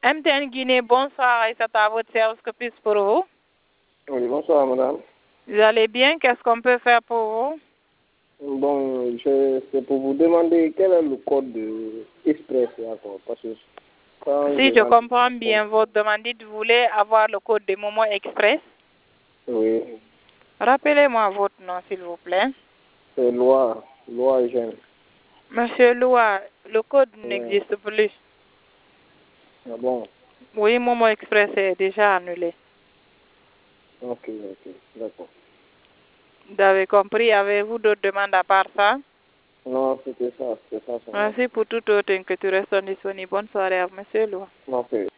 MTN Guinée, bonsoir Aïssata, à votre service, que puis pour vous? Oui, bonsoir madame. Vous allez bien? Qu'est-ce qu'on peut faire pour vous? Bon, c'est pour vous demander quel est le code de Express encore, parce que si je comprends bien votre demande, vous voulez avoir le code de Momo Express? Oui. Rappelez-moi votre nom, s'il vous plaît. C'est Loi Eugène. Monsieur Loa, le code n'existe plus. Ah bon? Oui, Momo Express est déjà annulé. Ok, d'accord. Vous avez compris? Avez-vous d'autres demandes à part ça? Non, c'était ça. Merci pour toute autre inquiétude. Restons disponibles. Bonne soirée à Monsieur Loa. Ok.